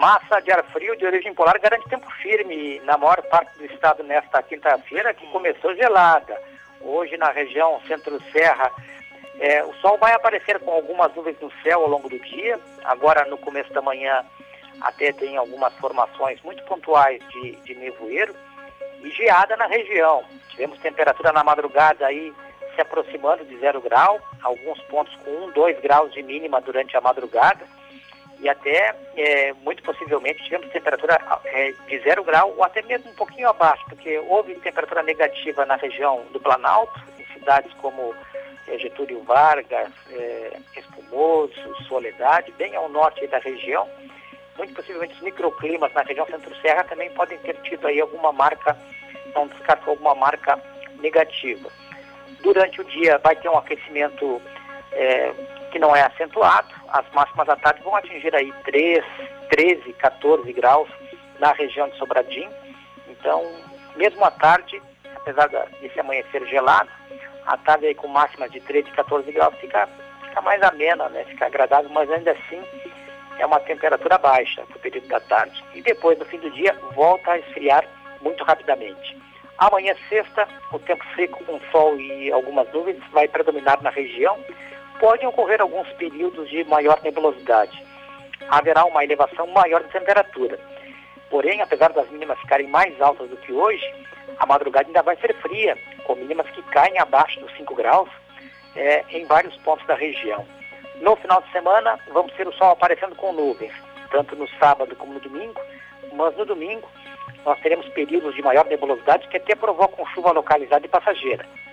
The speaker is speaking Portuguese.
Massa de ar frio de origem polar garante tempo firme na maior parte do estado nesta quinta-feira, que começou gelada. Hoje na região centro-serra, o sol vai aparecer com algumas nuvens no céu ao longo do dia. Agora no começo da manhã até tem algumas formações muito pontuais de nevoeiro e geada na região. Tivemos temperatura na madrugada aí se aproximando de 0 grau, alguns pontos com 1, 2 graus de mínima durante a madrugada. E até, muito possivelmente, tivemos temperatura de 0 grau ou até mesmo um pouquinho abaixo, porque houve temperatura negativa na região do Planalto, em cidades como Getúlio Vargas, Espumoso, Soledade, bem ao norte da região. Muito possivelmente os microclimas na região centro-serra também podem ter tido aí alguma marca, não descarto alguma marca negativa. Durante o dia vai ter um aquecimento que não é acentuado, as máximas à tarde vão atingir aí 13, 14 graus na região de Sobradinho. Então, mesmo à tarde, apesar desse amanhecer gelado, à tarde aí com máximas de 13, 14 graus fica mais amena, né? Fica agradável, mas ainda assim é uma temperatura baixa no período da tarde. E depois, no fim do dia, volta a esfriar muito rapidamente. Amanhã, sexta, o tempo seco com sol e algumas nuvens vai predominar na região. Podem ocorrer alguns períodos de maior nebulosidade. Haverá uma elevação maior de temperatura. Porém, apesar das mínimas ficarem mais altas do que hoje, a madrugada ainda vai ser fria, com mínimas que caem abaixo dos 5 graus em vários pontos da região. No final de semana, vamos ter o sol aparecendo com nuvens, tanto no sábado como no domingo, mas no domingo nós teremos períodos de maior nebulosidade que até provocam chuva localizada e passageira.